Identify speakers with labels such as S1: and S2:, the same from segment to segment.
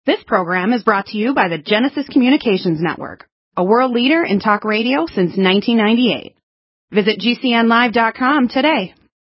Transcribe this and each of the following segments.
S1: This program is brought to you by the Genesis Communications Network, a world leader in talk radio since 1998. Visit GCNlive.com today.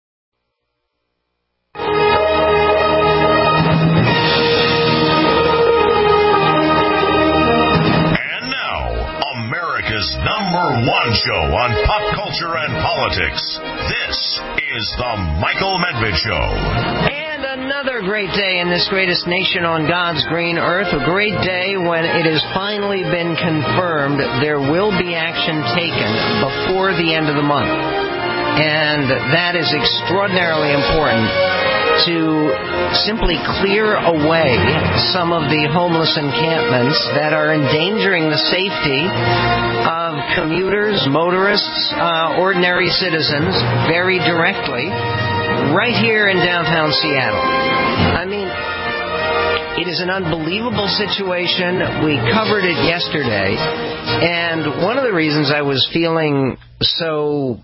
S2: And now, America's #1 show on pop culture and politics. This is The Michael Medved Show.
S3: And another great day in this greatest nation on God's green earth. A great day when it has finally been confirmed there will be action taken before the end of the month. And that is extraordinarily important to simply clear away some of the homeless encampments that are endangering the safety of commuters, motorists, ordinary citizens very directly right here in downtown Seattle. I mean, it is an unbelievable situation. We covered it yesterday, and one of the reasons I was feeling so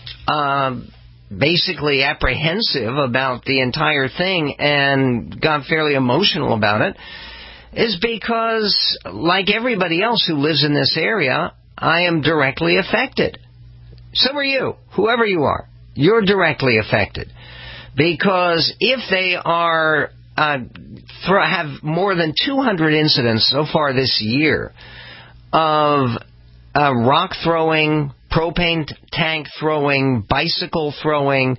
S3: basically apprehensive about the entire thing and got fairly emotional about it is because, like everybody else who lives in this area, I am directly affected. So are you. Whoever you are, you're directly affected. Because if they are have more than 200 incidents so far this year of rock throwing, propane tank throwing, bicycle throwing,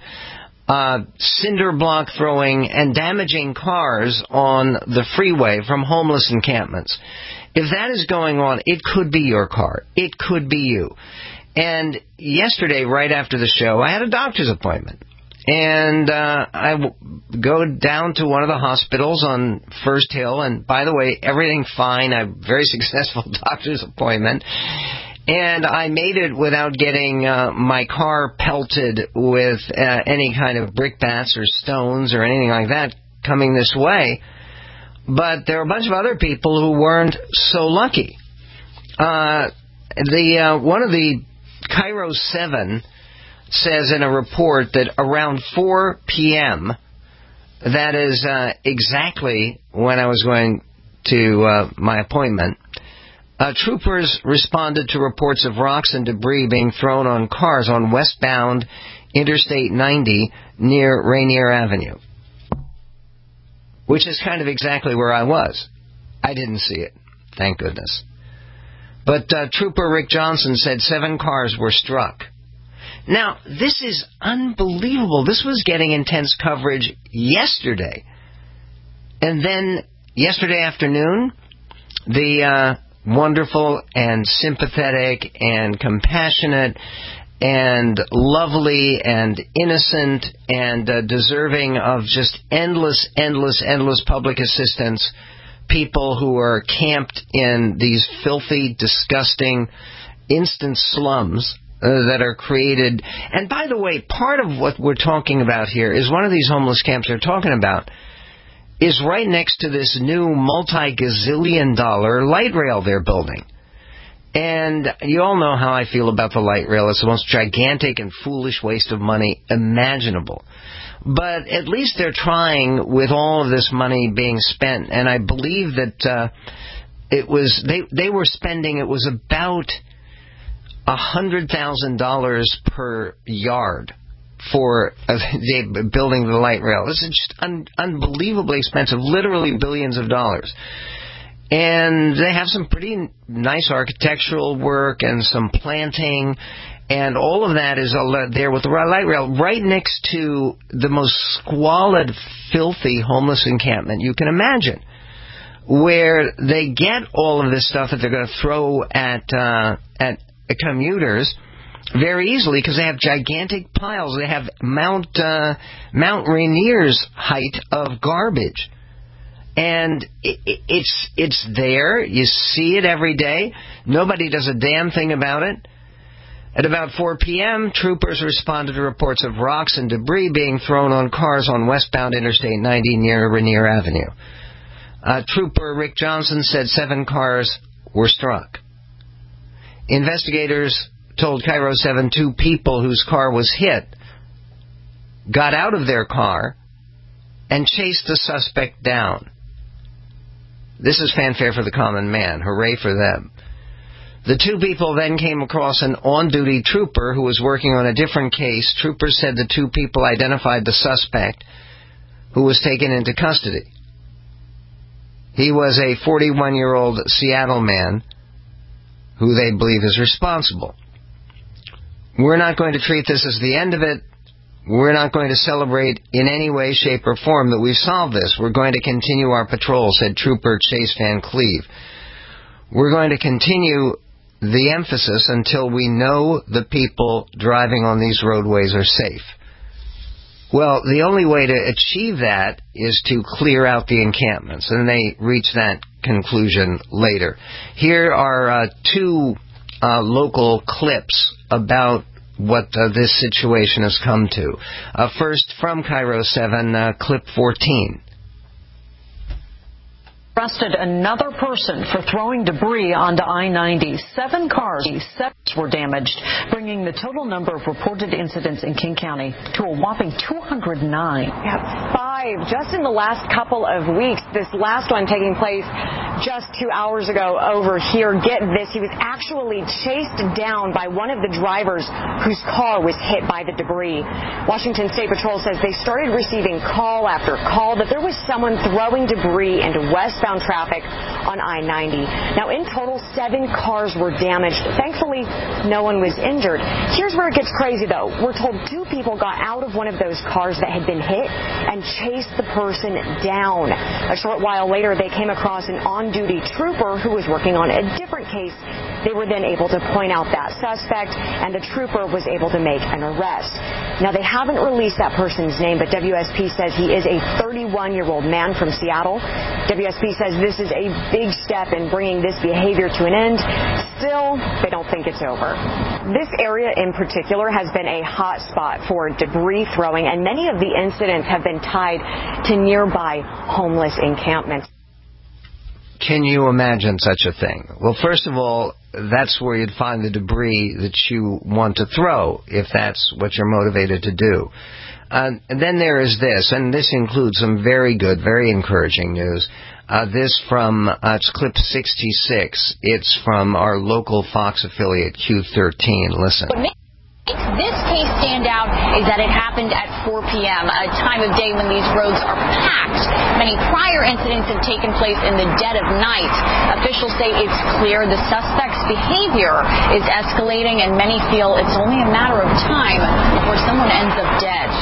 S3: cinder block throwing, and damaging cars on the freeway from homeless encampments. If that is going on, it could be your car. It could be you. And yesterday, right after the show, I had a doctor's appointment. And I go down to one of the hospitals on First Hill. And by the way, everything fine. I have a very successful doctor's appointment. And I made it without getting my car pelted with any kind of brickbats or stones or anything like that coming this way. But there are a bunch of other people who weren't so lucky. One of the Cairo 7 says in a report that around 4 p.m., that is exactly when I was going to my appointment, troopers responded to reports of rocks and debris being thrown on cars on westbound Interstate 90 near Rainier Avenue, which is kind of exactly where I was. I didn't see it, thank goodness. But Trooper Rick Johnson said 7 cars were struck. Now, this is unbelievable. This was getting intense coverage yesterday. And then yesterday afternoon, the wonderful and sympathetic and compassionate and lovely and innocent and deserving of just endless public assistance people who are camped in these filthy, disgusting, instant slums that are created. And by the way, part of what we're talking about here is one of these homeless camps they're talking about is right next to this new multi-gazillion-dollar light rail they're building. And you all know how I feel about the light rail. It's the most gigantic and foolish waste of money imaginable. But at least they're trying with all of this money being spent. And I believe that they were spending, it was about $100,000 per yard for building the light rail. This is just unbelievably expensive, literally billions of dollars. And they have some pretty nice architectural work and some planting, and all of that is there with the light rail right next to the most squalid, filthy homeless encampment you can imagine, where they get all of this stuff that they're going to throw at commuters very easily because they have gigantic piles. They have Mount Rainier's height of garbage. And it's there. You see it every day. Nobody does a damn thing about it. At about 4 p.m., troopers responded to reports of rocks and debris being thrown on cars on westbound Interstate 90 near Rainier Avenue. Trooper Rick Johnson said 7 cars were struck. Investigators told Cairo 7 2 people whose car was hit got out of their car and chased the suspect down. This is fanfare for the common man. Hooray for them. The two people then came across an on-duty trooper who was working on a different case. Troopers said the two people identified the suspect who was taken into custody. He was a 41-year-old Seattle man who they believe is responsible. We're not going to treat this as the end of it. We're not going to celebrate in any way, shape, or form that we've solved this. We're going to continue our patrol, said Trooper Chase Van Cleve. We're going to continue the emphasis until we know the people driving on these roadways are safe. Well, the only way to achieve that is to clear out the encampments, and they reach that conclusion later. Here are two local clips about what this situation has come to. First, from Cairo 7, clip 14.
S4: Arrested another person for throwing debris onto I-90. 7 cars were damaged, bringing the total number of reported incidents in King County to a whopping 209.
S5: Yeah, 5 just in the last couple of weeks. This last one taking place just 2 hours ago over here. Get this, he was actually chased down by one of the drivers whose car was hit by the debris. Washington State Patrol says they started receiving call after call that there was someone throwing debris into westbound traffic on I-90. Now, in total, 7 cars were damaged. Thankfully, no one was injured. Here's where it gets crazy, though. We're told 2 people got out of one of those cars that had been hit and chased the person down. A short while later, they came across an on-duty trooper who was working on a different case. They were then able to point out that suspect, and the trooper was able to make an arrest. Now, they haven't released that person's name, but WSP says he is a 31-year-old man from Seattle. WSP says this is a big step in bringing this behavior to an end. Still, they don't think it's over. This area in particular has been a hot spot for debris throwing, and many of the incidents have been tied to nearby homeless encampments.
S3: Can you imagine such a thing? Well, first of all, that's where you'd find the debris that you want to throw, if that's what you're motivated to do. And then there is this, and this includes some very good, very encouraging news. This from, it's clip 66. It's from our local Fox affiliate, Q13. Listen.
S6: What makes this case stand out is that it happened at 4 p.m., a time of day when these roads are packed. Many prior incidents have taken place in the dead of night. Officials say it's clear the suspect's behavior is escalating, and many feel it's only a matter of time before someone ends up dead.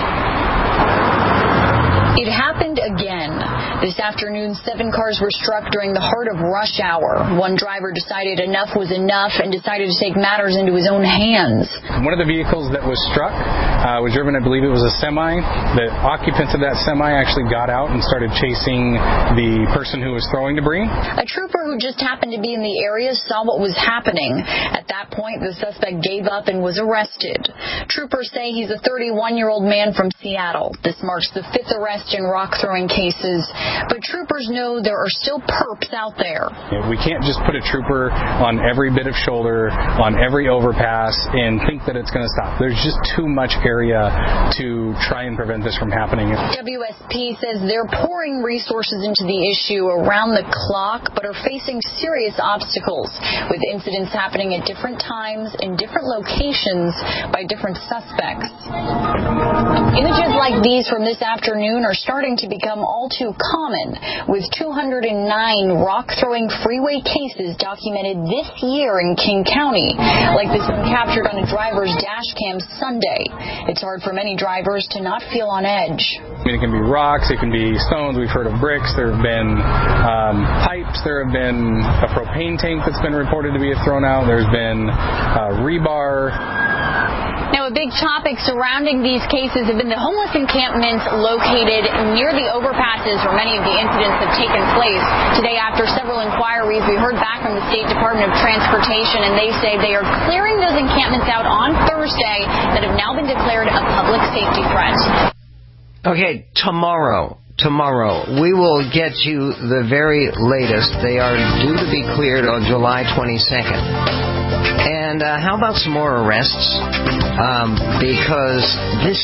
S6: It happened again. This afternoon, 7 cars were struck during the heart of rush hour. One driver decided enough was enough and decided to take matters into his own hands.
S7: One of the vehicles that was struck was driven, I believe it was a semi. The occupants of that semi actually got out and started chasing the person who was throwing debris.
S6: A trooper who just happened to be in the area saw what was happening. At that point, the suspect gave up and was arrested. Troopers say he's a 31-year-old man from Seattle. This marks the 5th arrest in rock-throwing cases. But troopers know there are still perps out there.
S7: We can't just put a trooper on every bit of shoulder, on every overpass, and think that it's going to stop. There's just too much area to try and prevent this from happening.
S6: WSP says they're pouring resources into the issue around the clock, but are facing serious obstacles, with incidents happening at different times in different locations by different suspects. Images like these from this afternoon are starting to become all too common, with 209 rock-throwing freeway cases documented this year in King County, like this one captured on a driver's dash cam Sunday. It's hard for many drivers to not feel on edge.
S7: I mean, it can be rocks, it can be stones. We've heard of bricks. There have been pipes. There have been a propane tank that's been reported to be thrown out. There's been rebar.
S6: Now, a big topic surrounding these cases have been the homeless encampments located near the overpasses where many of the incidents have taken place. Today, after several inquiries, we heard back from the State Department of Transportation, and they say they are clearing those encampments out on Thursday that have now been declared a public safety threat.
S3: Okay, tomorrow, we will get you the very latest. They are due to be cleared on July 22nd. And And how about some more arrests? Because this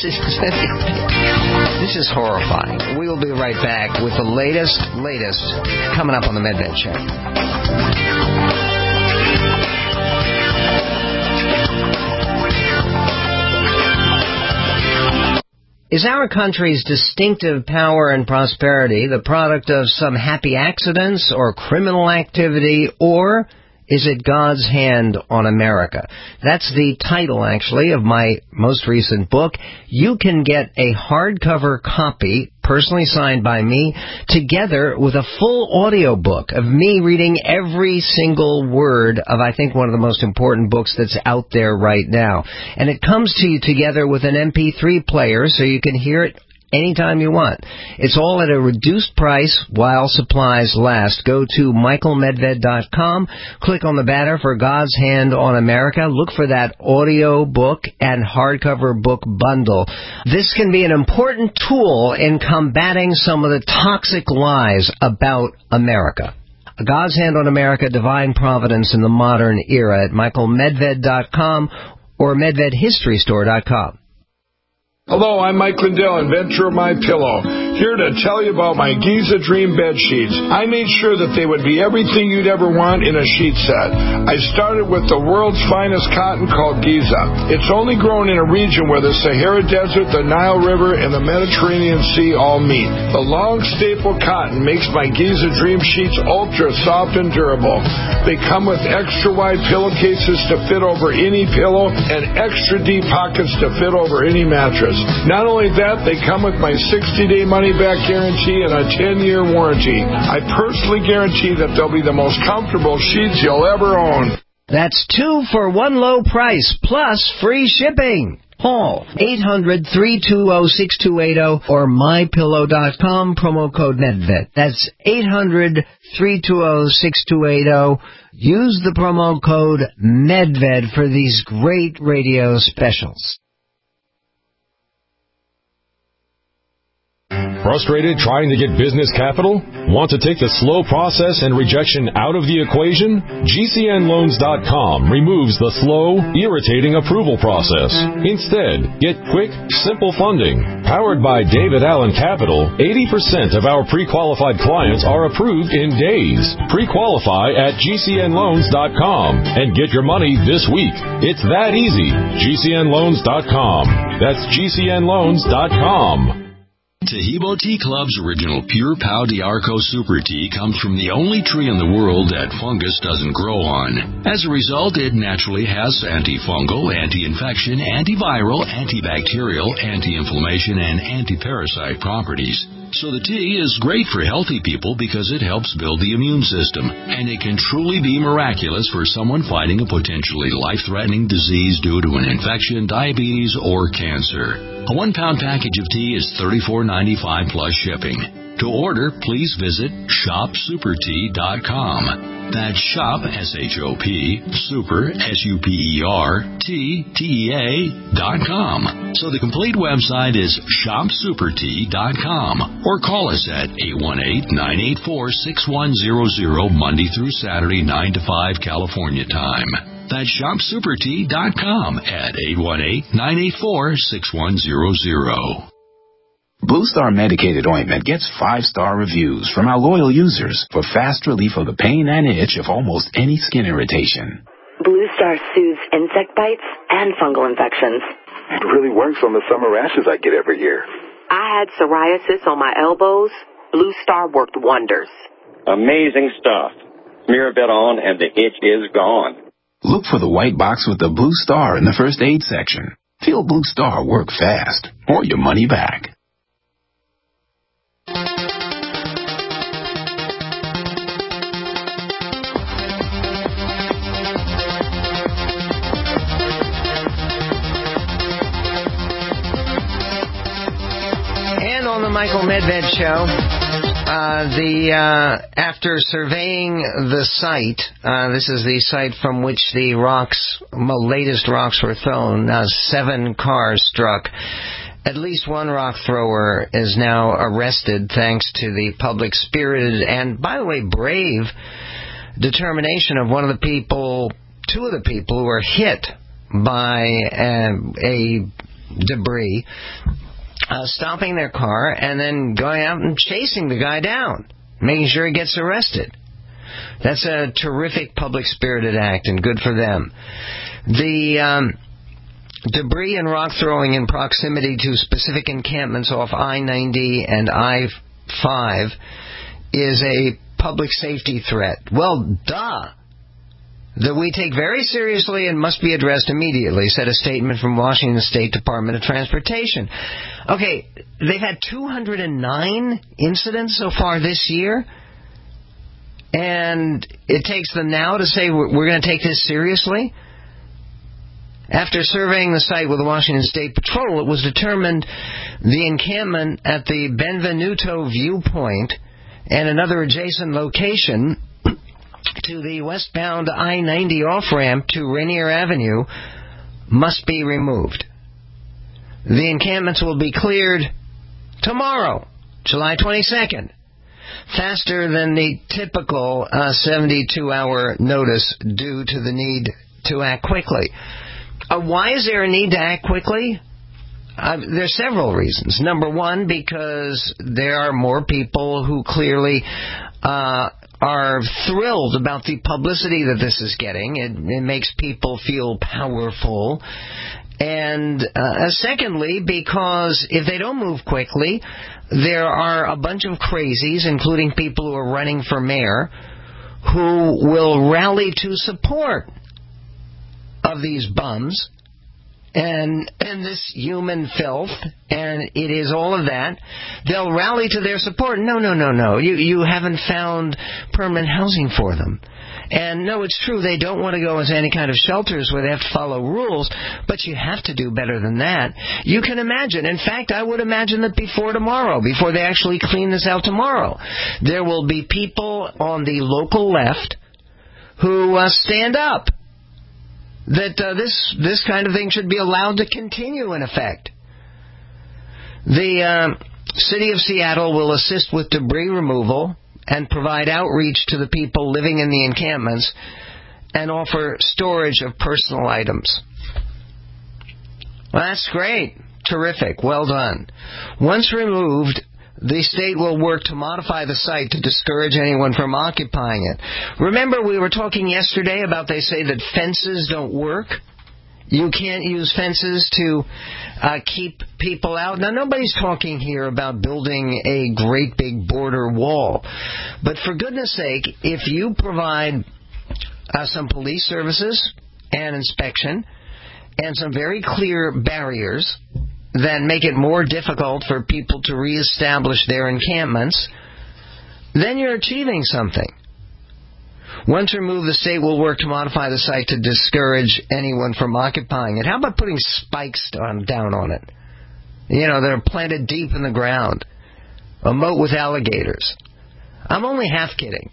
S3: is horrifying. We will be right back with the latest coming up on the Medved Show. Is our country's distinctive power and prosperity the product of some happy accidents or criminal activity, or is it God's hand on America? That's the title, actually, of my most recent book. You can get a hardcover copy, personally signed by me, together with a full audio book of me reading every single word of, I think, one of the most important books that's out there right now. And it comes to you together with an MP3 player, so you can hear it anytime you want. It's all at a reduced price while supplies last. Go to michaelmedved.com, click on the banner for God's Hand on America, look for that audio book and hardcover book bundle. This can be an important tool in combating some of the toxic lies about America. God's Hand on America, Divine Providence in the Modern Era at michaelmedved.com or medvedhistorystore.com.
S8: Hello, I'm Mike Lindell, inventor of MyPillow, here to tell you about my Giza Dream bed sheets. I made sure that they would be everything you'd ever want in a sheet set. I started with the world's finest cotton called Giza. It's only grown in a region where the Sahara Desert, the Nile River, and the Mediterranean Sea all meet. The long staple cotton makes my Giza Dream sheets ultra soft and durable. They come with extra wide pillowcases to fit over any pillow and extra deep pockets to fit over any mattress. Not only that, they come with my 60-day money-back guarantee and a 10-year warranty. I personally guarantee that they'll be the most comfortable sheets you'll ever own.
S3: That's 2 for 1 low price, plus free shipping. Call 800-320-6280 or mypillow.com, promo code Medved. That's 800-320-6280. Use the promo code Medved for these great radio specials.
S9: Frustrated trying to get business capital? Want to take the slow process and rejection out of the equation? GCNloans.com removes the slow, irritating approval process. Instead, get quick, simple funding. Powered by David Allen Capital, 80% of our pre-qualified clients are approved in days. Pre-qualify at GCNloans.com and get your money this week. It's that easy. GCNloans.com. That's GCNloans.com.
S10: Tahibo Tea Club's original Pure Pau d'Arco Super Tea comes from the only tree in the world that fungus doesn't grow on. As a result, it naturally has antifungal, anti-infection, antiviral, antibacterial, anti-inflammation, and anti-parasite properties. So the tea is great for healthy people because it helps build the immune system, and it can truly be miraculous for someone fighting a potentially life-threatening disease due to an infection, diabetes, or cancer. A 1-pound package of tea is $34.95 plus shipping. To order, please visit shopsupertea.com. That's shop, S-H-O-P, super, S-U-P-E-R, T-T-E-A.com. So the complete website is shopsupertea.com. Or call us at 818-984-6100 Monday through Saturday, 9 to 5 California time. That's shopsupertea.com at 818-984-6100.
S11: Blue Star Medicated Ointment gets 5-star reviews from our loyal users for fast relief of the pain and itch of almost any skin irritation.
S12: Blue Star soothes insect bites and fungal infections.
S13: It really works on the summer rashes I get every year.
S14: I had psoriasis on my elbows. Blue Star worked wonders.
S15: Amazing stuff. Smear a bit on and the itch is gone.
S11: Look for the white box with the Blue Star in the first aid section. Feel Blue Star work fast, or your money back.
S3: And on the Michael Medved Show, after surveying the site, this is the site from which the latest rocks were thrown, 7 cars struck. At least one rock thrower is now arrested thanks to the public-spirited and, by the way, brave determination of one of the people two of the people who were hit by a debris, stopping their car and then going out and chasing the guy down, making sure he gets arrested. That's a terrific public-spirited act, and good for them. The debris and rock throwing in proximity to specific encampments off I-90 and I-5 is a public safety threat. Well, duh. That we take very seriously and must be addressed immediately, said a statement from Washington State Department of Transportation. Okay, they've had 209 incidents so far this year, and it takes them now to say we're going to take this seriously? After surveying the site with the Washington State Patrol, it was determined the encampment at the Benvenuto Viewpoint and another adjacent location to the westbound I-90 off-ramp to Rainier Avenue must be removed. The encampments will be cleared tomorrow, July 22nd, faster than the typical 72-hour notice due to the need to act quickly. Why is there a need to act quickly? There's several reasons. Number one, because there are more people who clearly are thrilled about the publicity that this is getting. It makes people feel powerful. And secondly, because if they don't move quickly, there are a bunch of crazies, including people who are running for mayor, who will rally to support of these bums and this human filth, and it is all of that. They'll rally to their support. No. You haven't found permanent housing for them. And no, it's true, they don't want to go into any kind of shelters where they have to follow rules, but you have to do better than that. You can imagine. In fact, I would imagine that before tomorrow, before they actually clean this out tomorrow, there will be people on the local left who stand up that this kind of thing should be allowed to continue in effect. The City of Seattle will assist with debris removal and provide outreach to the people living in the encampments and offer storage of personal items. Well, that's great. Terrific. Well done. Once removed, the state will work to modify the site to discourage anyone from occupying it. Remember, we were talking yesterday about they say that fences don't work. You can't use fences to keep people out. Now, nobody's talking here about building a great big border wall. But for goodness sake, if you provide some police services and inspection and some very clear barriers that make it more difficult for people to reestablish their encampments, then you're achieving something. Once removed, the state will work to modify the site to discourage anyone from occupying it. How about putting spikes down on it? You know, they're planted deep in the ground. A moat with alligators. I'm only half kidding.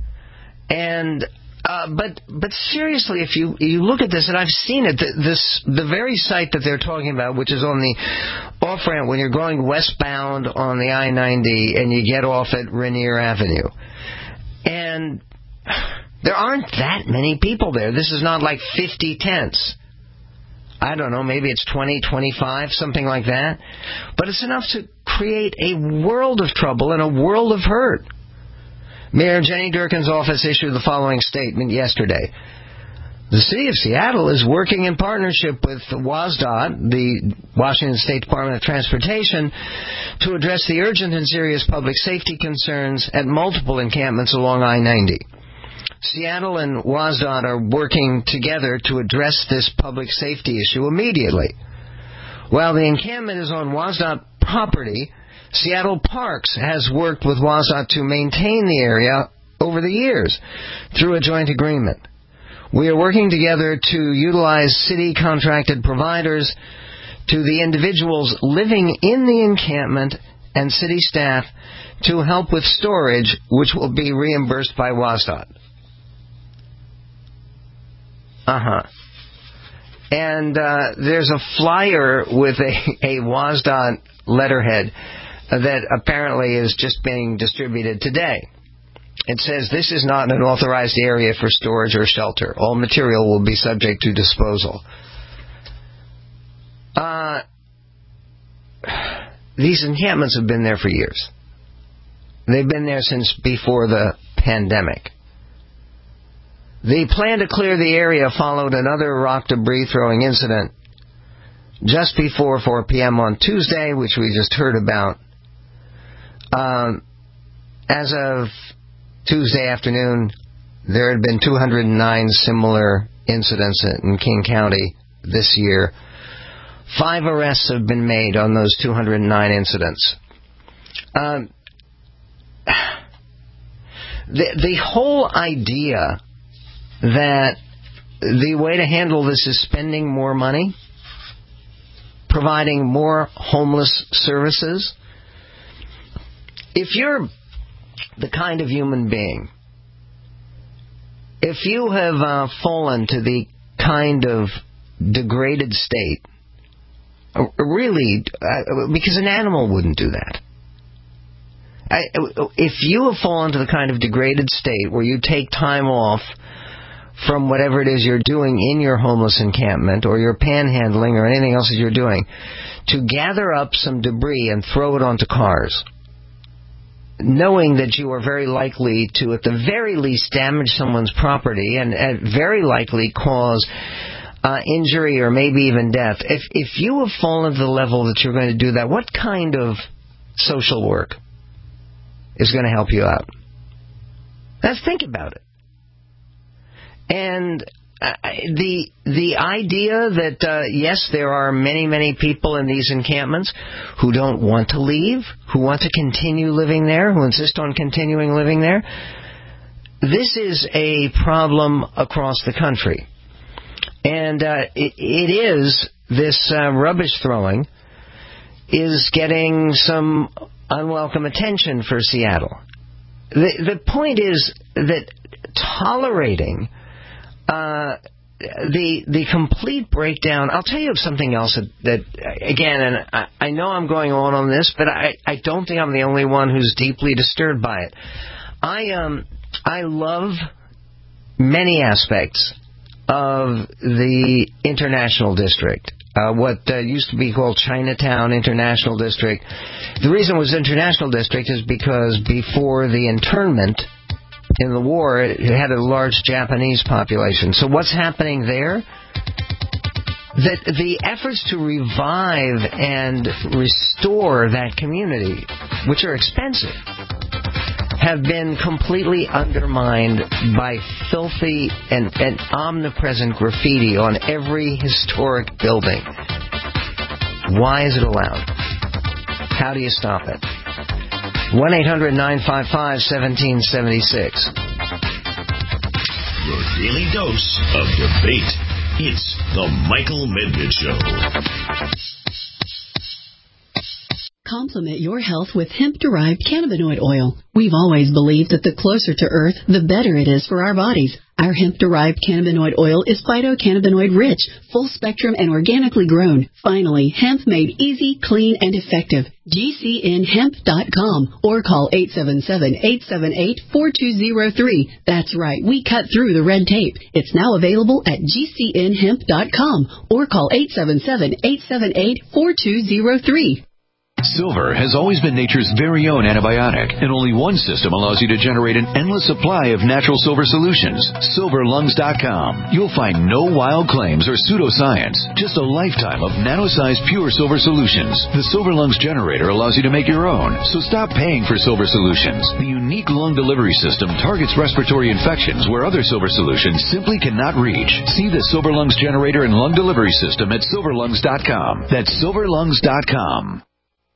S3: And but seriously, if you look at this, and I've seen it, the very site that they're talking about, which is on the off-ramp when you're going westbound on the I-90 and you get off at Rainier Avenue. And there aren't that many people there. This is not like 50 tents. I don't know, maybe it's 20, 25, something like that. But it's enough to create a world of trouble and a world of hurt. Mayor Jenny Durkan's office issued the following statement yesterday. The City of Seattle is working in partnership with WSDOT, the Washington State Department of Transportation, to address the urgent and serious public safety concerns at multiple encampments along I-90. Seattle and WSDOT are working together to address this public safety issue immediately. While the encampment is on WSDOT property, Seattle Parks has worked with WSDOT to maintain the area over the years through a joint agreement. We are working together to utilize city contracted providers to the individuals living in the encampment and city staff to help with storage, which will be reimbursed by WSDOT. And there's a flyer with a WSDOT letterhead that apparently is just being distributed today. It says this is not an authorized area for storage or shelter. All material will be subject to disposal. These encampments have been there for years. They've been there since before the pandemic. The plan to clear the area followed another rock debris throwing incident just before 4 p.m. on Tuesday, which we just heard about. As of Tuesday afternoon, there had been 209 similar incidents in King County this year. 5 arrests have been made on those 209 incidents. The whole idea that the way to handle this is spending more money, providing more homeless services. If you're the kind of human being, if you have fallen to the kind of degraded state, really, because an animal wouldn't do that. If you have fallen to the kind of degraded state where you take time off from whatever it is you're doing in your homeless encampment or your panhandling or anything else that you're doing to gather up some debris and throw it onto cars, knowing that you are very likely to, at the very least, damage someone's property and very likely cause injury or maybe even death. If you have fallen to the level that you're going to do that, what kind of social work is going to help you out? Let's think about it. And the idea that, yes, there are many, many people in these encampments who don't want to leave, who want to continue living there, who insist on continuing living there, this is a problem across the country. And it is, this rubbish throwing is getting some unwelcome attention for Seattle. The point is that tolerating the complete breakdown. I'll tell you of something else that again, and I know I'm going on this, but I don't think I'm the only one who's deeply disturbed by it. I love many aspects of the International District, what used to be called Chinatown International District. The reason it was International District is because before the internment in the war, it had a large Japanese population. So what's happening there? That the efforts to revive and restore that community, which are expensive, have been completely undermined by filthy and omnipresent graffiti on every historic building. Why is it allowed? How do you stop it? 1-800-955-1776.
S2: Your daily dose of debate. It's the Michael Medved Show.
S16: Complement your health with hemp-derived cannabinoid oil. We've always believed that the closer to Earth, the better it is for our bodies. Our hemp-derived cannabinoid oil is phytocannabinoid-rich, full-spectrum, and organically grown. Finally, hemp made easy, clean, and effective. GCNhemp.com or call 877-878-4203. That's right, we cut through the red tape. It's now available at GCNhemp.com or call 877-878-4203.
S17: Silver has always been nature's very own antibiotic, and only one system allows you to generate an endless supply of natural silver solutions. SilverLungs.com. You'll find no wild claims or pseudoscience, just a lifetime of nano-sized pure silver solutions. The Silver Lungs generator allows you to make your own, so stop paying for silver solutions. The unique lung delivery system targets respiratory infections where other silver solutions simply cannot reach. See the Silver Lungs generator and lung delivery system at SilverLungs.com. That's SilverLungs.com.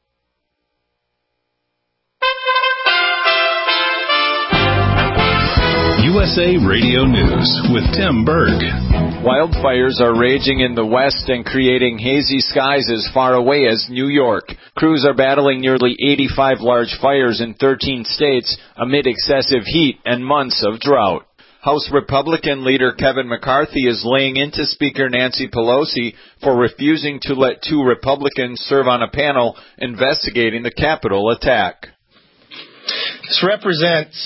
S18: USA Radio News with Tim Berg.
S19: Wildfires are raging in the west and creating hazy skies as far away as New York. Crews are battling nearly 85 large fires in 13 states amid excessive heat and months of drought. House Republican leader Kevin McCarthy is laying into Speaker Nancy Pelosi for refusing to let 2 Republicans serve on a panel investigating the Capitol attack.
S20: This represents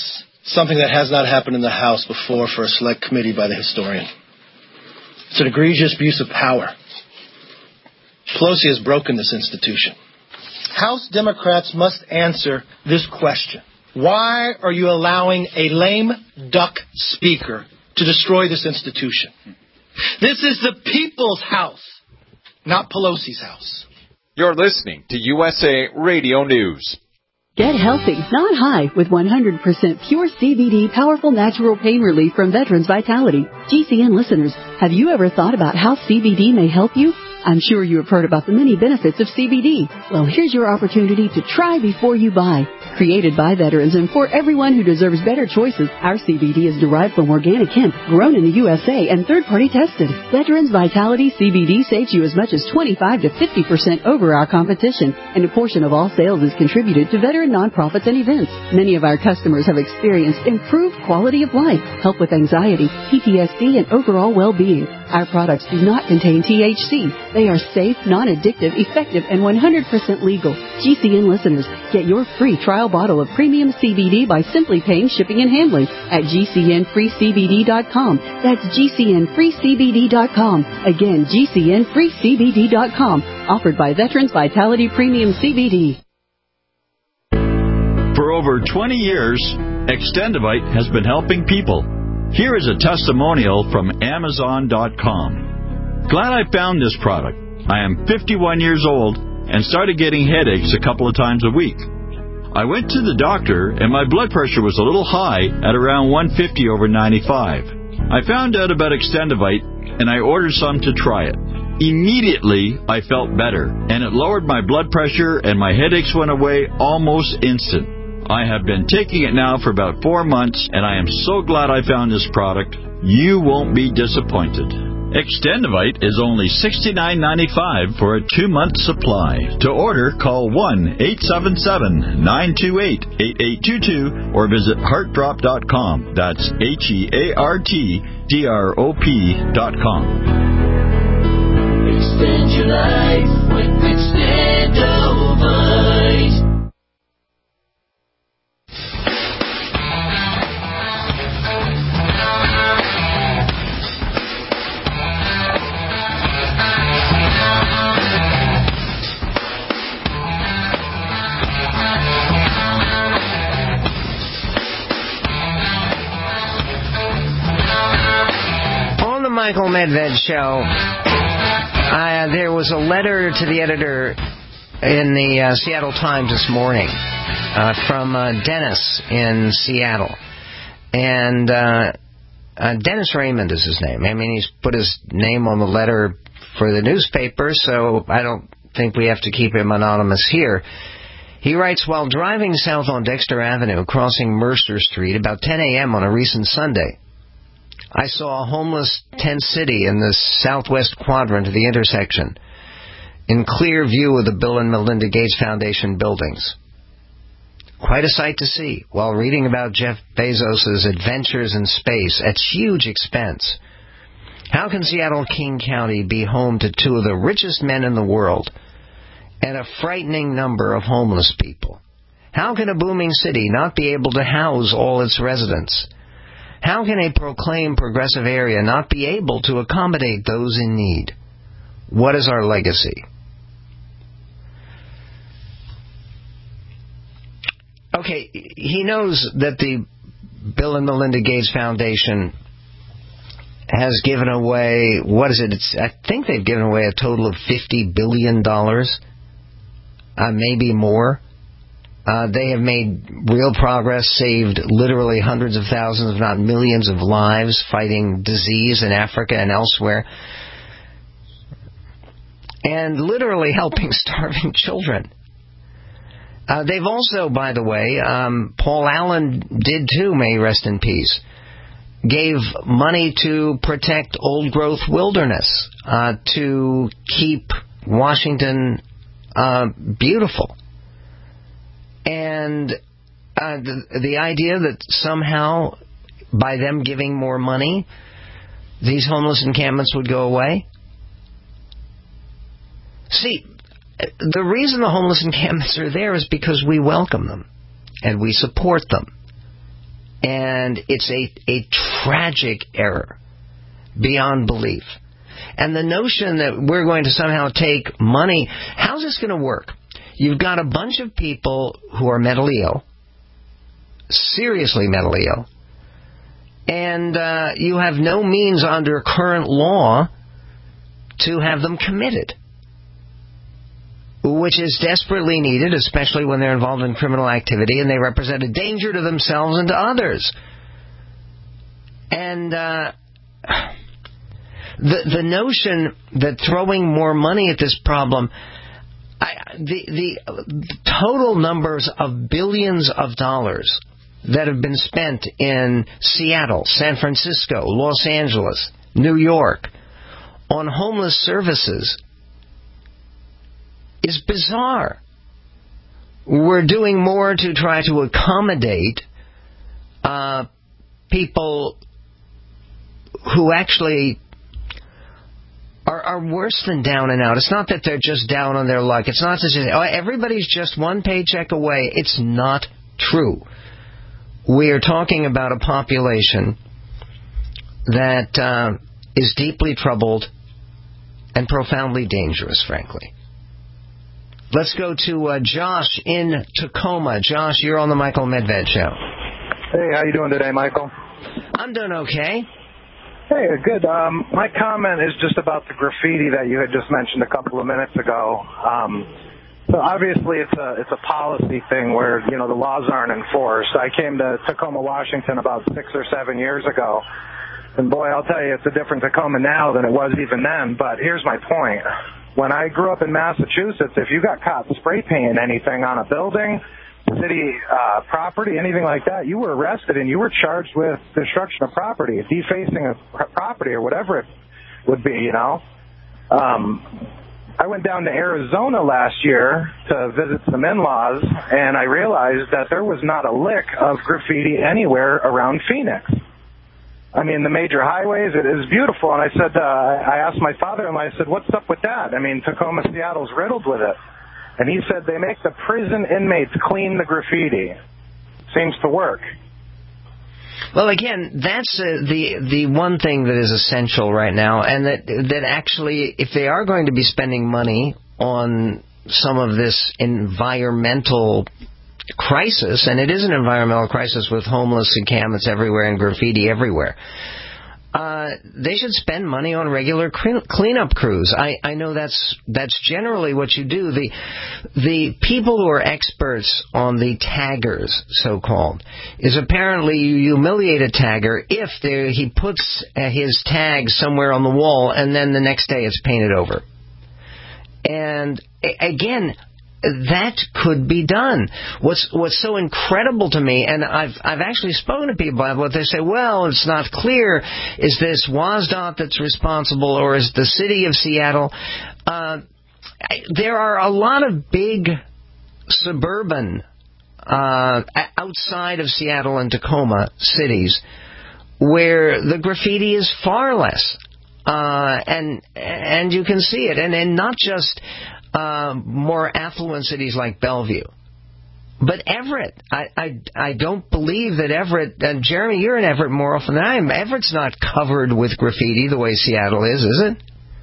S20: something that has not happened in the House before for a select committee by the historian. It's an egregious abuse of power. Pelosi has broken this institution. House Democrats must answer this question. Why are you allowing a lame duck speaker to destroy this institution? This is the people's house, not Pelosi's house.
S19: You're listening to USA Radio News.
S16: Get healthy, not high, with 100% pure CBD powerful natural pain relief from Veterans Vitality. GCN listeners, have you ever thought about how CBD may help you? I'm sure you have heard about the many benefits of CBD. Well, here's your opportunity to try before you buy. Created by veterans and for everyone who deserves better choices, our CBD is derived from organic hemp, grown in the USA, and third-party tested. Veterans Vitality CBD saves you as much as 25 to 50% over our competition, and a portion of all sales is contributed to veteran nonprofits and events. Many of our customers have experienced improved quality of life, help with anxiety, PTSD, and overall well-being. Our products do not contain THC. They are safe, non-addictive, effective, and 100% legal. GCN listeners, get your free trial bottle of premium CBD by simply paying shipping and handling at GCNFreeCBD.com. That's GCNFreeCBD.com. Again, GCNFreeCBD.com. Offered by Veterans Vitality Premium CBD.
S21: For over 20 years, Extendivite has been helping people. Here is a testimonial from Amazon.com. Glad I found this product. I am 51 years old and started getting headaches a couple of times a week. I went to the doctor and my blood pressure was a little high at around 150 over 95. I found out about Extendivite and I ordered some to try it. Immediately, I felt better and it lowered my blood pressure and my headaches went away almost instant. I have been taking it now for about 4 months, and I am so glad I found this product. You won't be disappointed. Extendivite is only $69.95 for a 2-month supply. To order, call 1-877-928-8822 or visit heartdrop.com. That's HEARTDROP.com.
S22: Extend your life with Extendivite.
S3: Michael Medved Show. There was a letter to the editor in the Seattle Times this morning from Dennis in Seattle. And Dennis Raymond is his name. I mean, he's put his name on the letter for the newspaper, so I don't think we have to keep him anonymous here. He writes, while driving south on Dexter Avenue, crossing Mercer Street about 10 a.m. on a recent Sunday, I saw a homeless tent city in the southwest quadrant of the intersection, in clear view of the Bill and Melinda Gates Foundation buildings. Quite a sight to see while reading about Jeff Bezos' adventures in space at huge expense. How can Seattle King County be home to two of the richest men in the world and a frightening number of homeless people? How can a booming city not be able to house all its residents? How can a proclaimed progressive area not be able to accommodate those in need? What is our legacy? Okay, he knows that the Bill and Melinda Gates Foundation has given away, what is it? I think they've given away a total of $50 billion, maybe more. They have made real progress, saved literally hundreds of thousands, if not millions of lives, fighting disease in Africa and elsewhere, and literally helping starving children. They've also, by the way, Paul Allen did too, may he rest in peace, gave money to protect old-growth wilderness, to keep Washington beautiful. And the idea that somehow, by them giving more money, these homeless encampments would go away? See, the reason the homeless encampments are there is because we welcome them, and we support them. And it's a tragic error beyond belief. And the notion that we're going to somehow take money, how's this going to work? You've got a bunch of people who are mentally ill, seriously mentally ill, and you have no means under current law to have them committed, which is desperately needed, especially when they're involved in criminal activity and they represent a danger to themselves and to others. And the notion that throwing more money at this problem, the total numbers of billions of dollars that have been spent in Seattle, San Francisco, Los Angeles, New York on homeless services is bizarre. We're doing more to try to accommodate people who actually are worse than down and out. It's not that they're just down on their luck. It's not to say, everybody's just one paycheck away. It's not true. We are talking about a population that is deeply troubled and profoundly dangerous, frankly. Let's go to Josh in Tacoma. Josh, you're on the Michael Medved Show.
S1: Hey, how you doing today, Michael?
S3: I'm doing okay.
S1: Hey, good. My comment is just about the graffiti that you had just mentioned a couple of minutes ago. So obviously it's a policy thing where, the laws aren't enforced. I came to Tacoma, Washington about 6 or 7 years ago. And boy, I'll tell you, it's a different Tacoma now than it was even then. But here's my point. When I grew up in Massachusetts, if you got caught spray painting anything on a building, city property, anything like that, you were arrested and you were charged with destruction of property, defacing of property, or whatever it would be, I went down to Arizona last year to visit some in-laws, and I realized that there was not a lick of graffiti anywhere around Phoenix. I mean, the major highways, it is beautiful. And I said, I asked my father-in-law, I said, what's up with that? I mean, Tacoma, Seattle's riddled with it. And he said they make the prison inmates clean the graffiti. Seems to work.
S3: Well, again, that's the one thing that is essential right now, and that actually, if they are going to be spending money on some of this environmental crisis, and it is an environmental crisis with homeless encampments everywhere and graffiti everywhere, they should spend money on regular cleanup crews. I know that's generally what you do. The people who are experts on the taggers, so-called, is apparently you humiliate a tagger if he puts his tag somewhere on the wall and then the next day it's painted over. And again, that could be done. What's so incredible to me, and I've actually spoken to people about what they say, well, it's not clear, is this WSDOT that's responsible or is the city of Seattle? There are a lot of big suburban outside of Seattle and Tacoma cities where the graffiti is far less. And you can see it. And not just more affluent cities like Bellevue, but Everett. I don't believe that Everett, and Jeremy, you're in Everett more often than I am. Everett's not covered with graffiti the way Seattle is it?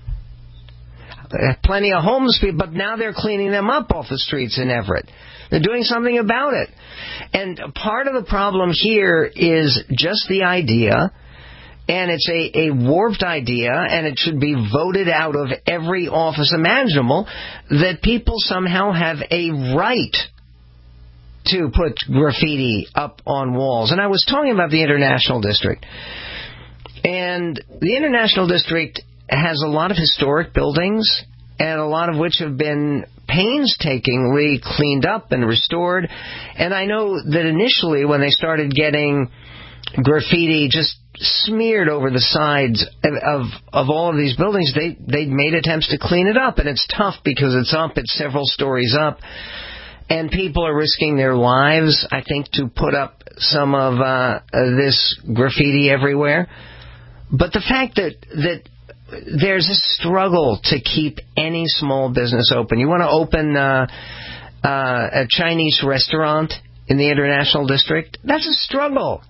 S3: Plenty of homeless people, but now they're cleaning them up off the streets in Everett. They're doing something about it. And part of the problem here is just the idea, and it's a warped idea, and it should be voted out of every office imaginable, that people somehow have a right to put graffiti up on walls. And I was talking about the International District. And the International District has a lot of historic buildings, and a lot of which have been painstakingly cleaned up and restored. And I know that initially when they started getting graffiti just smeared over the sides of all of these buildings, they made attempts to clean it up. And it's tough because it's several stories up. And people are risking their lives, I think, to put up some of this graffiti everywhere. But the fact that there's a struggle to keep any small business open. You want to open a Chinese restaurant in the International District? That's a struggle.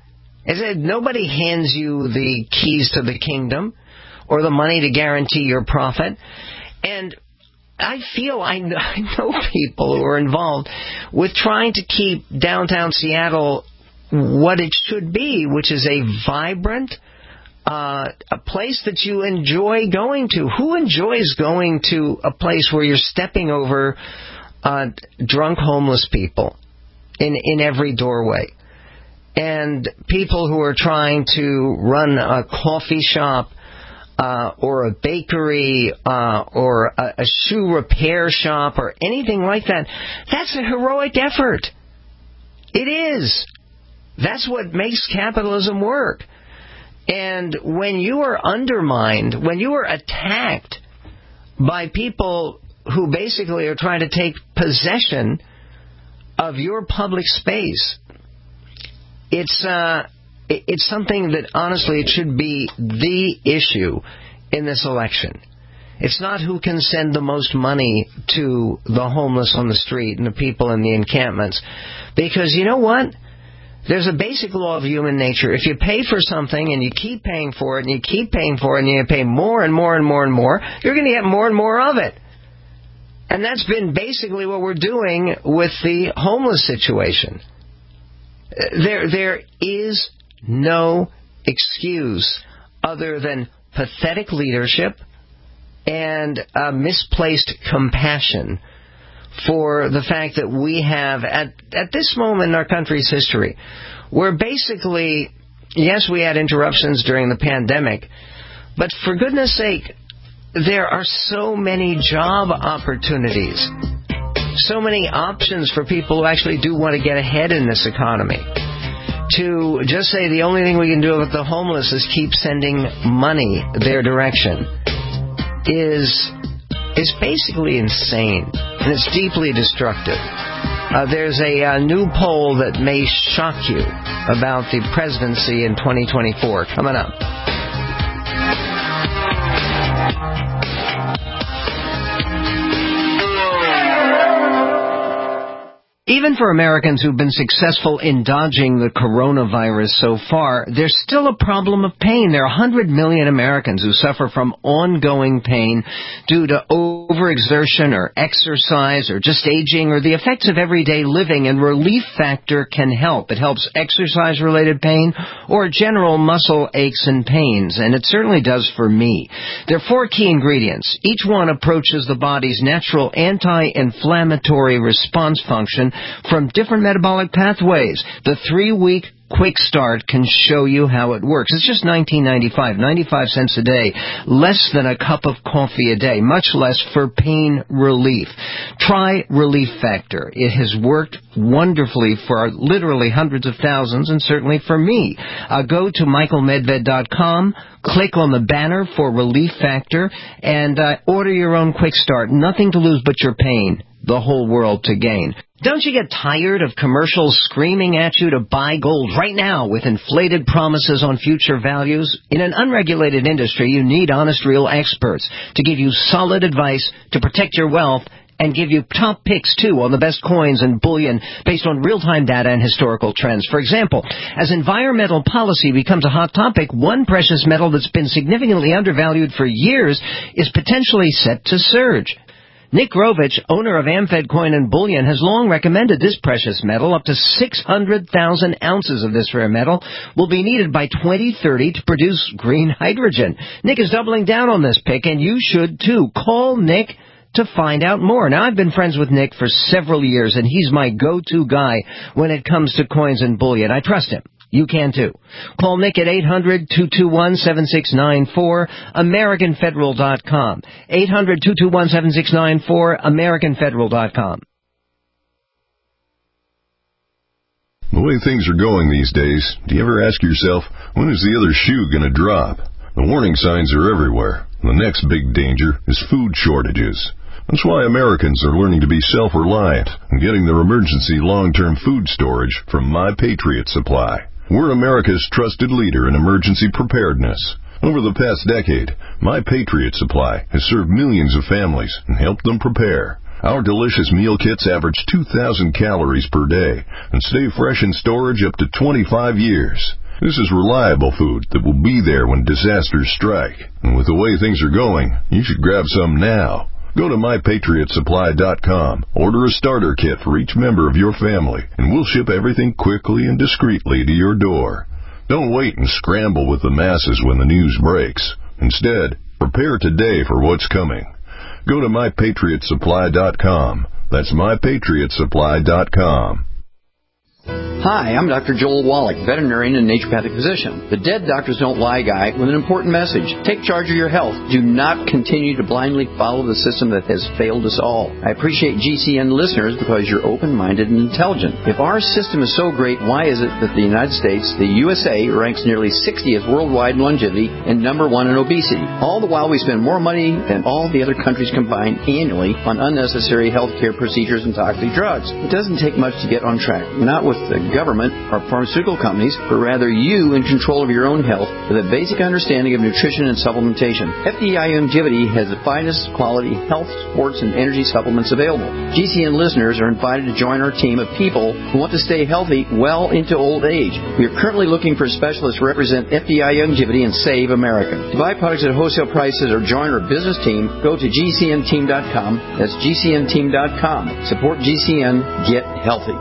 S3: As I said, nobody hands you the keys to the kingdom or the money to guarantee your profit. And I feel I know people who are involved with trying to keep downtown Seattle what it should be, which is a vibrant, a place that you enjoy going to. Who enjoys going to a place where you're stepping over drunk homeless people in every doorway? And people who are trying to run a coffee shop or a bakery or a shoe repair shop or anything like that. That's a heroic effort. It is. That's what makes capitalism work. And when you are undermined, when you are attacked by people who basically are trying to take possession of your public space, it's something that, honestly, it should be the issue in this election. It's not who can send the most money to the homeless on the street and the people in the encampments. Because you know what? There's a basic law of human nature. If you pay for something and you keep paying for it and you keep paying for it and you pay more and more and more and more, you're going to get more and more of it. And that's been basically what we're doing with the homeless situation. There is no excuse other than pathetic leadership and misplaced compassion for the fact that we have, at this moment in our country's history, where basically, yes, we had interruptions during the pandemic, but for goodness sake, there are so many job opportunities, so many options for people who actually do want to get ahead in this economy. To just say the only thing we can do with the homeless is keep sending money their direction is basically insane, and it's deeply destructive. There's a new poll that may shock you about the presidency in 2024 coming up. Even for Americans who've been successful in dodging the coronavirus so far, there's still a problem of pain. There are 100 million Americans who suffer from ongoing pain due to overexertion or exercise or just aging or the effects of everyday living, and Relief Factor can help. It helps exercise-related pain or general muscle aches and pains, and it certainly does for me. There are 4 key ingredients. Each one approaches the body's natural anti-inflammatory response function from different metabolic pathways. The 3-week Quick Start can show you how it works. It's just $19.95, 95 cents a day, less than a cup of coffee a day, much less for pain relief. Try Relief Factor. It has worked wonderfully for literally hundreds of thousands, and certainly for me. Go to michaelmedved.com, click on the banner for Relief Factor, and order your own Quick Start. Nothing to lose but your pain. The whole world to gain. Don't you get tired of commercials screaming at you to buy gold right now with inflated promises on future values? In an unregulated industry, you need honest, real experts to give you solid advice to protect your wealth and give you top picks, too, on the best coins and bullion based on real-time data and historical trends. For example, as environmental policy becomes a hot topic, one precious metal that's been significantly undervalued for years is potentially set to surge. Nick Grovich, owner of Amfed Coin and Bullion, has long recommended this precious metal. Up to 600,000 ounces of this rare metal will be needed by 2030 to produce green hydrogen. Nick is doubling down on this pick, and you should too. Call Nick to find out more. Now, I've been friends with Nick for several years, and he's my go-to guy when it comes to coins and bullion. I trust him. You can too. Call Nick at 800-221-7694, AmericanFederal.com. 800-221-7694, AmericanFederal.com.
S4: The way things are going these days, do you ever ask yourself, when is the other shoe going to drop? The warning signs are everywhere. The next big danger is food shortages. That's why Americans are learning to be self-reliant and getting their emergency long-term food storage from My Patriot Supply. We're America's trusted leader in emergency preparedness. Over the past decade, My Patriot Supply has served millions of families and helped them prepare. Our delicious meal kits average 2,000 calories per day and stay fresh in storage up to 25 years. This is reliable food that will be there when disasters strike. And with the way things are going, you should grab some now. Go to MyPatriotSupply.com, order a starter kit for each member of your family, and we'll ship everything quickly and discreetly to your door. Don't wait and scramble with the masses when the news breaks. Instead, prepare today for what's coming. Go to MyPatriotSupply.com. That's MyPatriotSupply.com.
S5: Hi, I'm Dr. Joel Wallach, veterinarian and naturopathic physician. The Dead Doctors Don't Lie guy with an important message. Take charge of your health. Do not continue to blindly follow the system that has failed us all. I appreciate GCN listeners because you're open-minded and intelligent. If our system is so great, why is it that the United States, the USA, ranks nearly 60th worldwide in longevity and number 1 in obesity? All the while we spend more money than all the other countries combined annually on unnecessary health care procedures and toxic drugs. It doesn't take much to get on track. Not with the government or pharmaceutical companies, but rather you in control of your own health with a basic understanding of nutrition and supplementation. FDI Longevity has the finest quality health, sports, and energy supplements available. GCN listeners are invited to join our team of people who want to stay healthy well into old age. We are currently looking for specialists to represent FDI Longevity and Save America. To buy products at wholesale prices or join our business team, go to GCNteam.com. That's GCNteam.com. Support GCN. Get healthy.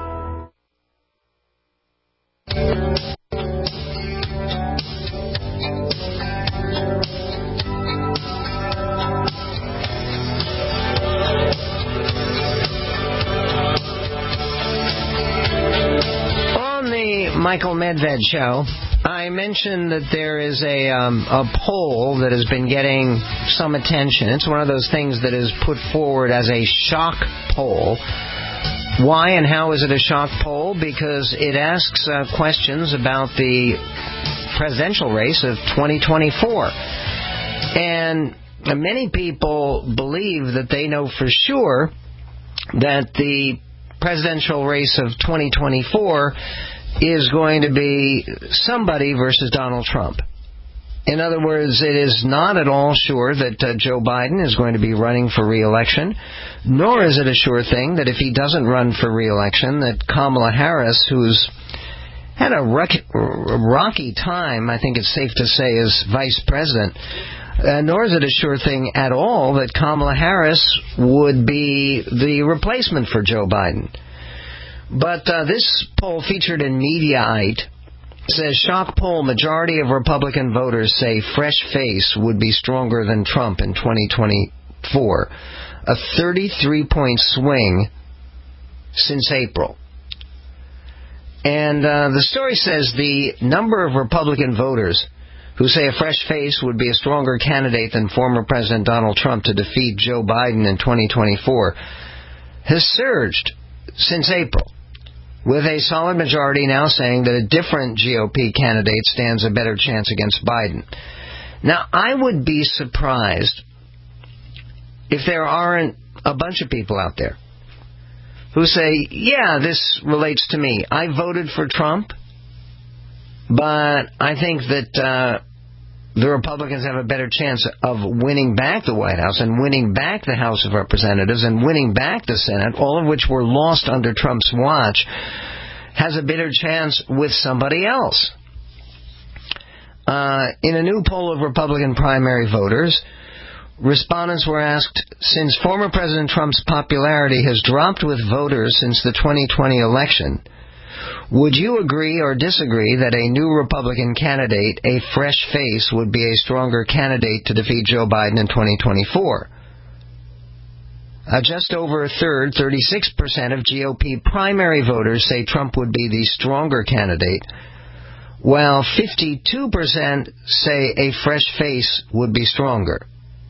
S3: Michael Medved Show, I mentioned that there is a poll that has been getting some attention. It's one of those things that is put forward as a shock poll. Why and how is it a shock poll? Because it asks questions about the presidential race of 2024. And many people believe that they know for sure that the presidential race of 2024 is going to be somebody versus Donald Trump. In other words, it is not at all sure that Joe Biden is going to be running for re-election, nor is it a sure thing that if he doesn't run for re-election, that Kamala Harris, who's had a rocky time, I think it's safe to say, as vice president, nor is it a sure thing at all that Kamala Harris would be the replacement for Joe Biden. But this poll featured in Mediaite says, shock poll, majority of Republican voters say fresh face would be stronger than Trump in 2024. A 33-point swing since April. And the story says the number of Republican voters who say a fresh face would be a stronger candidate than former President Donald Trump to defeat Joe Biden in 2024 has surged since April, with a solid majority now saying that a different GOP candidate stands a better chance against Biden. Now, I would be surprised if there aren't a bunch of people out there who say, yeah, this relates to me. I voted for Trump, but I think that the Republicans have a better chance of winning back the White House and winning back the House of Representatives and winning back the Senate, all of which were lost under Trump's watch, has a better chance with somebody else. In a new poll of Republican primary voters, respondents were asked, since former President Trump's popularity has dropped with voters since the 2020 election, would you agree or disagree that a new Republican candidate, a fresh face, would be a stronger candidate to defeat Joe Biden in 2024? Just over a third, 36% of GOP primary voters say Trump would be the stronger candidate, while 52% say a fresh face would be stronger.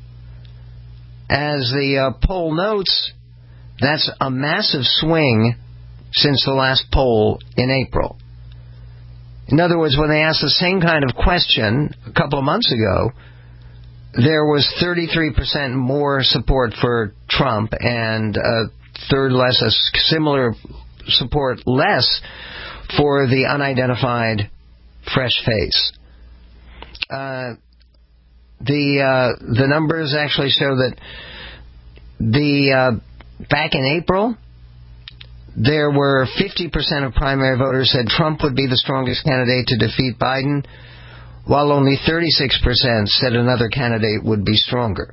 S3: As the poll notes, that's a massive swing since the last poll in April. In other words, when they asked the same kind of question a couple of months ago, there was 33% more support for Trump and a third less, a similar support less for the unidentified fresh face. The numbers actually show that back in April, There were 50% of primary voters said Trump would be the strongest candidate to defeat Biden, while only 36% said another candidate would be stronger.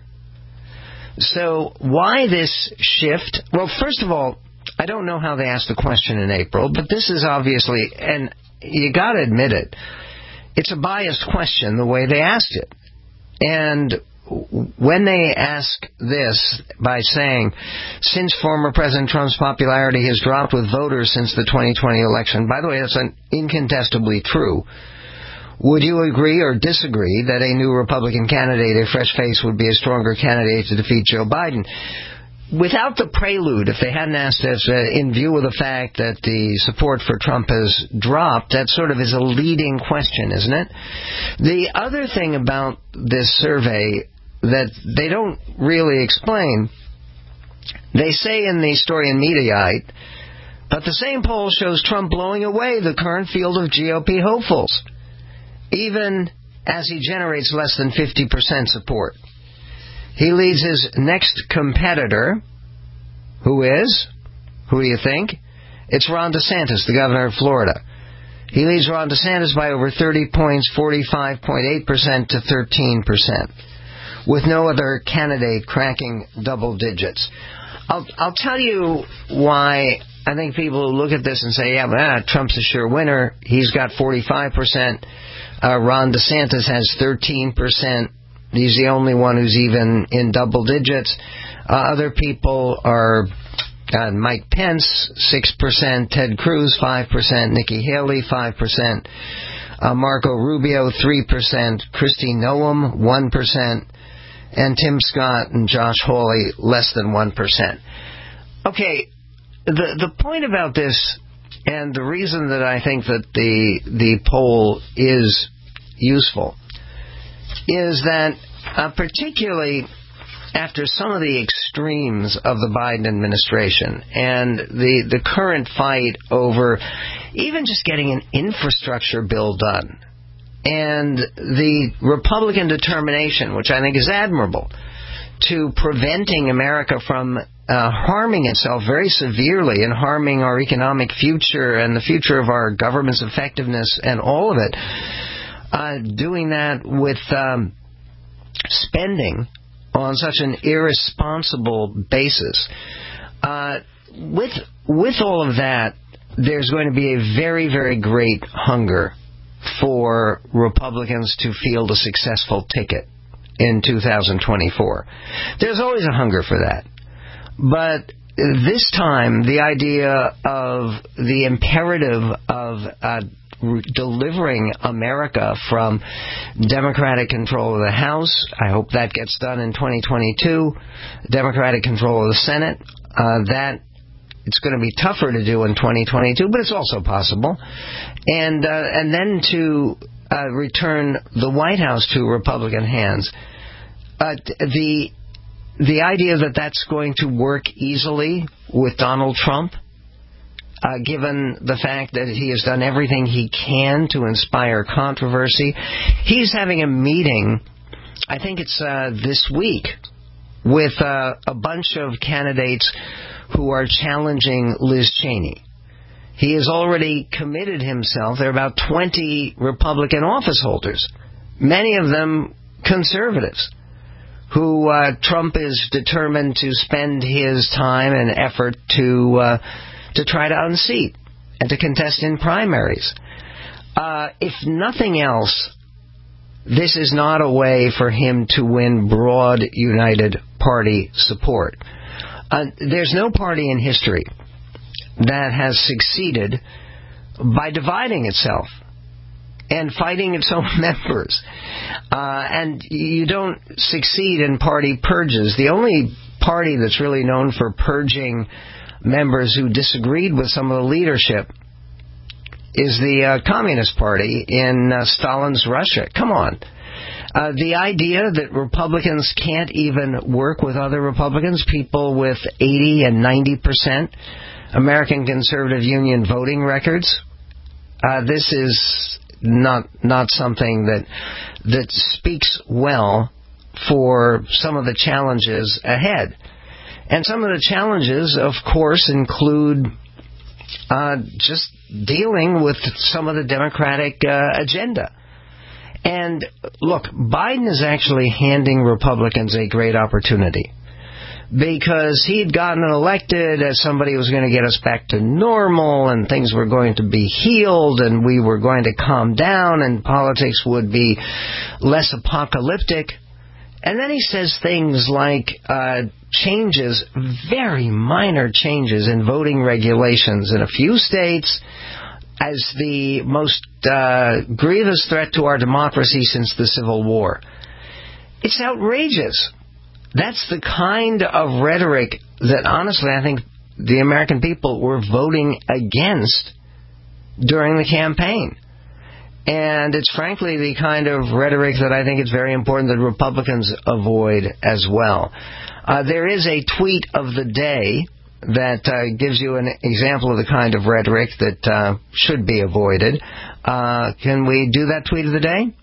S3: So why this shift? Well, first of all, I don't know how they asked the question in April, but this is obviously, and you got to admit it, it's a biased question the way they asked it. And when they ask this by saying, since former President Trump's popularity has dropped with voters since the 2020 election, by the way, that's incontestably true, would you agree or disagree that a new Republican candidate, a fresh face, would be a stronger candidate to defeat Joe Biden? Without the prelude, if they hadn't asked this in view of the fact that the support for Trump has dropped, that sort of is a leading question, isn't it? The other thing about this survey that they don't really explain, they say in the story in Mediaite, but the same poll shows Trump blowing away the current field of GOP hopefuls, even as he generates less than 50% support. He leads his next competitor, who do you think? It's Ron DeSantis, the governor of Florida. He leads Ron DeSantis by over 30 points, 45.8% to 13%, with no other candidate cracking double digits. I'll tell you why I think people who look at this and say, yeah, but Trump's a sure winner. He's got 45%. Ron DeSantis has 13%. He's the only one who's even in double digits. Other people are Mike Pence, 6%, Ted Cruz, 5%, Nikki Haley, 5%, Marco Rubio, 3%, Kristi Noem, 1%, and Tim Scott and Josh Hawley, less than 1%. Okay, the point about this, and the reason that I think that the poll is useful, is that particularly after some of the extremes of the Biden administration and the current fight over even just getting an infrastructure bill done, and the Republican determination, which I think is admirable, to preventing America from harming itself very severely and harming our economic future and the future of our government's effectiveness and all of it, doing that with spending on such an irresponsible basis. With all of that, there's going to be a very, very great hunger for Republicans to field a successful ticket in 2024. There's always a hunger for that. But this time, the idea of the imperative of delivering America from Democratic control of the House, I hope that gets done in 2022, Democratic control of the Senate, that it's going to be tougher to do in 2022, but it's also possible. And then to return the White House to Republican hands. The idea that that's going to work easily with Donald Trump, given the fact that he has done everything he can to inspire controversy. He's having a meeting, I think it's this week, with a bunch of candidates who are challenging Liz Cheney. He has already committed himself. There are about 20 Republican office holders, many of them conservatives, who Trump is determined to spend his time and effort to try to unseat and to contest in primaries. If nothing else, this is not a way for him to win broad, united party support. There's no party in history that has succeeded by dividing itself and fighting its own members. And you don't succeed in party purges. The only party that's really known for purging members who disagreed with some of the leadership is the Communist Party in Stalin's Russia. Come on. The idea that Republicans can't even work with other Republicans, people with 80 and 90% American Conservative Union voting records, this is not something that speaks well for some of the challenges ahead. And some of the challenges, of course, include just dealing with some of the Democratic agenda. And look, Biden is actually handing Republicans a great opportunity, because he'd gotten elected as somebody who was going to get us back to normal, and things were going to be healed, and we were going to calm down, and politics would be less apocalyptic. And then he says things like changes, very minor changes in voting regulations in a few states, as the most grievous threat to our democracy since the Civil War. It's outrageous. That's the kind of rhetoric that, honestly, I think the American people were voting against during the campaign. And it's frankly the kind of rhetoric that I think it's very important that Republicans avoid as well. There is a tweet of the day that gives you an example of the kind of rhetoric that should be avoided. Can we do that tweet of the day?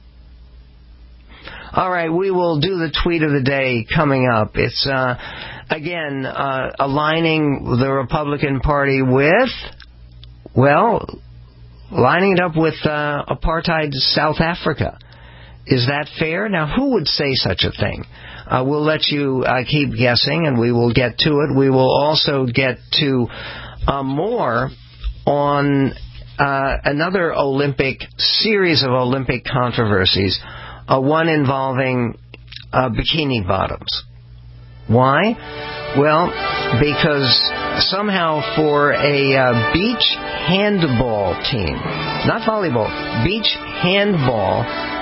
S3: All right, we will do the tweet of the day coming up. It's, again, aligning the Republican Party with, well, lining it up with apartheid South Africa. Is that fair? Now, who would say such a thing? We'll let you keep guessing, and we will get to it. We will also get to more on another series of Olympic controversies, one involving bikini bottoms. Why? Well, because somehow for a beach handball team, not volleyball, beach handball,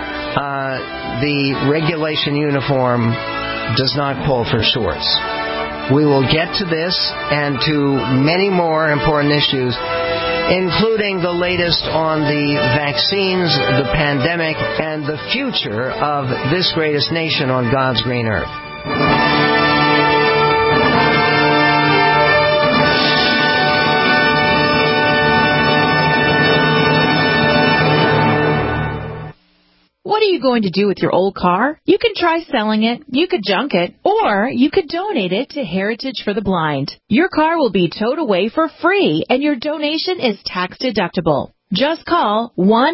S3: the regulation uniform does not call for shorts. We will get to this and to many more important issues, including the latest on the vaccines, the pandemic, and the future of this greatest nation on God's green earth.
S6: What are you going to do with your old car? You can try selling it, you could junk it, or you could donate it to Heritage for the Blind. Your car will be towed away for free, and your donation is tax deductible. Just call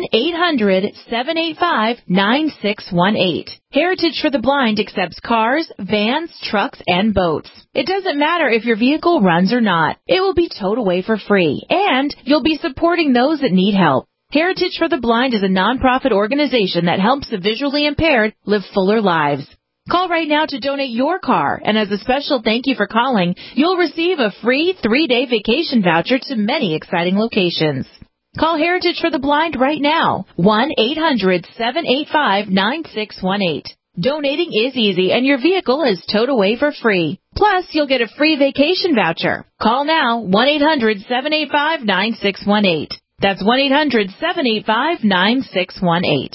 S6: 1-800-785-9618. Heritage for the Blind accepts cars, vans, trucks, and boats. It doesn't matter if your vehicle runs or not. It will be towed away for free, and you'll be supporting those that need help. Heritage for the Blind is a nonprofit organization that helps the visually impaired live fuller lives. Call right now to donate your car, and as a special thank you for calling, you'll receive a free 3-day vacation voucher to many exciting locations. Call Heritage for the Blind right now, 1-800-785-9618. Donating is easy, and your vehicle is towed away for free. Plus, you'll get a free vacation voucher. Call now, 1-800-785-9618. That's 1-800-785-9618.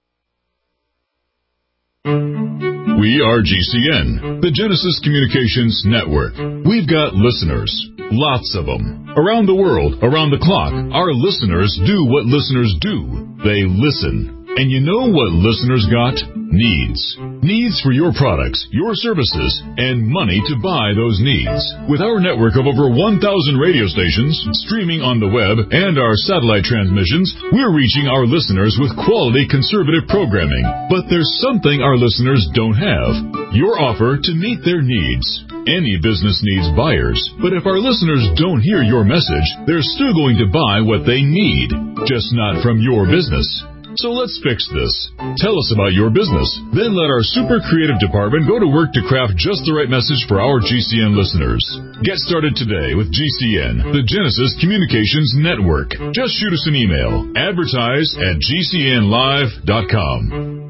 S4: We are GCN, the Genesis Communications Network. We've got listeners, lots of them. Around the world, around the clock, our listeners do what listeners do. They listen. And you know what listeners got? Needs. Needs for your products, your services, and money to buy those needs. With our network of over 1,000 radio stations, streaming on the web, and our satellite transmissions, we're reaching our listeners with quality conservative programming. But there's something our listeners don't have. Your offer to meet their needs. Any business needs buyers, but if our listeners don't hear your message, they're still going to buy what they need, just not from your business. So let's fix this. Tell us about your business. Then let our super creative department go to work to craft just the right message for our GCN listeners. Get started today with GCN, the Genesis Communications Network. Just shoot us an email. Advertise at GCNlive.com.